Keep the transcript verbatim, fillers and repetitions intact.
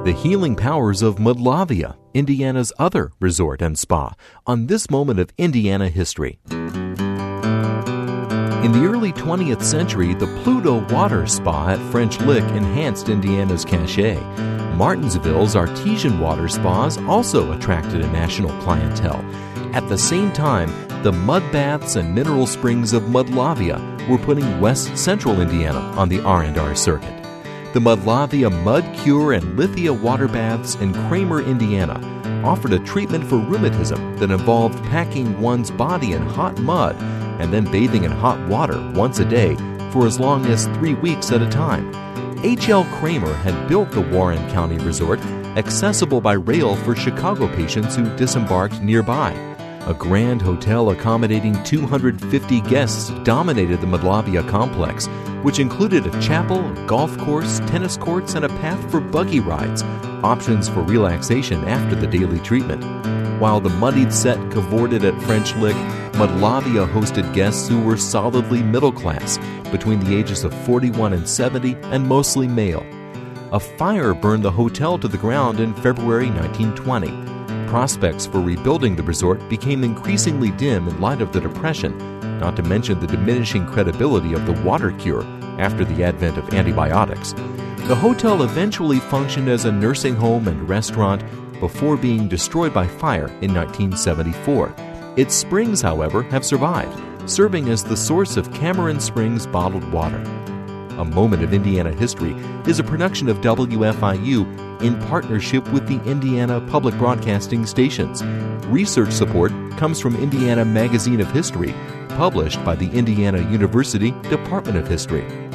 The healing powers of Mudlavia, Indiana's other resort and spa, on this moment of Indiana history. In the early twentieth century, the Pluto Water Spa at French Lick enhanced Indiana's cachet. Martinsville's artesian water spas also attracted a national clientele. At the same time, the mud baths and mineral springs of Mudlavia were putting West Central Indiana on the R and R circuit. The Mudlavia Mud Cure and Lithia water baths in Kramer, Indiana, offered a treatment for rheumatism that involved packing one's body in hot mud and then bathing in hot water once a day for as long as three weeks at a time. H L Kramer had built the Warren County Resort accessible by rail for Chicago patients who disembarked nearby. A grand hotel accommodating two hundred fifty guests dominated the Mudlavia complex, which included a chapel, a golf course, tennis courts, and a path for buggy rides, options for relaxation after the daily treatment. While the muddied set cavorted at French Lick, Mudlavia hosted guests who were solidly middle class, between the ages of forty-one and seventy, and mostly male. A fire burned the hotel to the ground in February nineteen twenty. Prospects for rebuilding the resort became increasingly dim in light of the Depression, not to mention the diminishing credibility of the water cure after the advent of antibiotics. The hotel eventually functioned as a nursing home and restaurant before being destroyed by fire in nineteen seventy-four. Its springs, however, have survived, serving as the source of Cameron Springs bottled water. A Moment of Indiana History is a production of W F I U in partnership with the Indiana Public Broadcasting Stations. Research support comes from Indiana Magazine of History, published by the Indiana University Department of History.